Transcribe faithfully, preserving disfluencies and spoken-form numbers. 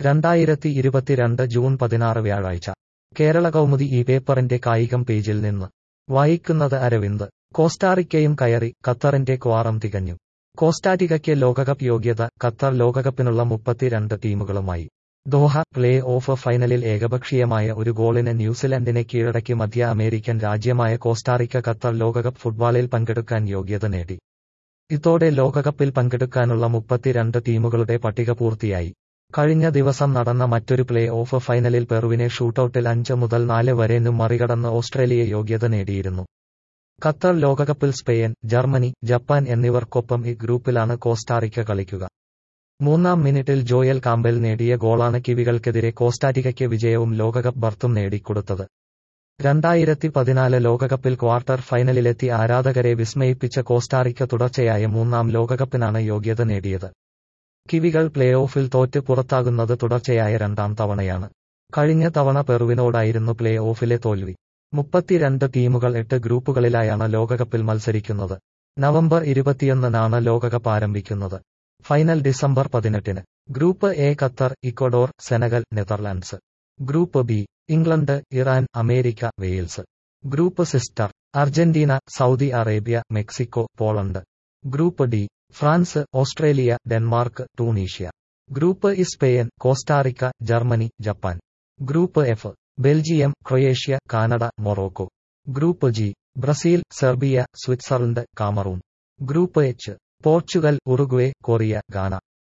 രണ്ടായിരത്തി ഇരുപത്തിരണ്ട് ജൂൺ പതിനാറ് വ്യാഴാഴ്ച കേരള കൗമുദി ഈ പേപ്പറിന്റെ കായികം പേജിൽ നിന്ന് വായിക്കുന്നത് അരവിന്ദ്. കോസ്റ്റാറിക്കയും കയറി, ഖത്തറിന്റെ ക്വാറം തികഞ്ഞു. കോസ്റ്റാരിക്കയ്ക്ക് ലോകകപ്പ് യോഗ്യത. ഖത്തർ ലോകകപ്പിനുള്ള മുപ്പത്തിരണ്ട് ടീമുകളുമായി ദോഹ. പ്ലേ ഓഫ് ഫൈനലിൽ ഏകപക്ഷീയമായ ഒരു ഗോളിന് ന്യൂസിലൻഡിനെ കീഴടക്കി മധ്യ അമേരിക്കൻ രാജ്യമായ കോസ്റ്റാറിക്ക ഖത്തർ ലോകകപ്പ് ഫുട്ബോളിൽ പങ്കെടുക്കാൻ യോഗ്യത നേടി. ഇതോടെ ലോകകപ്പിൽ പങ്കെടുക്കാനുള്ള മുപ്പത്തിരണ്ട് ടീമുകളുടെ പട്ടിക പൂർത്തിയായി. കഴിഞ്ഞ ദിവസം നടന്ന മറ്റൊരു പ്ലേ ഓഫ് ഫൈനലിൽ പെറുവിനെ ഷൂട്ടൌട്ടിൽ അഞ്ച് മുതൽ നാല് വരെ നും മറികടന്ന് ഓസ്ട്രേലിയ യോഗ്യത നേടിയിരുന്നു. ഖത്തർ ലോകകപ്പിൽ സ്പെയിൻ, ജർമ്മനി, ജപ്പാൻ എന്നിവർക്കൊപ്പം ഈ ഗ്രൂപ്പിലാണ് കോസ്റ്റാറിക്ക കളിക്കുക. മൂന്നാം മിനിറ്റിൽ ജോയൽ കാമ്പൽ നേടിയ ഗോളാണ് കിവികൾക്കെതിരെ കോസ്റ്റാരിക്കയ്ക്ക് വിജയവും ലോകകപ്പ് ബർത്തും നേടിക്കൊടുത്തത്. രണ്ടായിരത്തി പതിനാല് ലോകകപ്പിൽ ക്വാർട്ടർ ഫൈനലിലെത്തി ആരാധകരെ വിസ്മയിപ്പിച്ച കോസ്റ്റാറിക്ക തുടർച്ചയായ മൂന്നാം ലോകകപ്പിനാണ് യോഗ്യത നേടിയത്. കിവികൾ പ്ലേ ഓഫിൽ തോറ്റ് പുറത്താകുന്നത് തുടർച്ചയായ രണ്ടാം തവണയാണ്. കഴിഞ്ഞ തവണ പെറുവിനോടായിരുന്നു പ്ലേ ഓഫിലെ തോൽവി. മുപ്പത്തിരണ്ട് ടീമുകൾ എട്ട് ഗ്രൂപ്പുകളിലായാണ് ലോകകപ്പിൽ മത്സരിക്കുന്നത്. നവംബർ ഇരുപത്തിയൊന്നിനാണ് ലോകകപ്പ് ആരംഭിക്കുന്നത്. ഫൈനൽ ഡിസംബർ പതിനെട്ടിന്. Group A Qatar, Ecuador, Senegal, Netherlands. Group B England, Iran, America, Wales. Group sister Argentina, Saudi Arabia, Mexico, Poland. Group D France, Australia, Denmark, Tunisia. Group E Spain, Costa Rica, Germany, Japan. Group F Belgium, Croatia, Canada, Morocco. Group G Brazil, Serbia, Switzerland, Cameroon. Group H Portugal, Uruguay, Korea, ഗാന.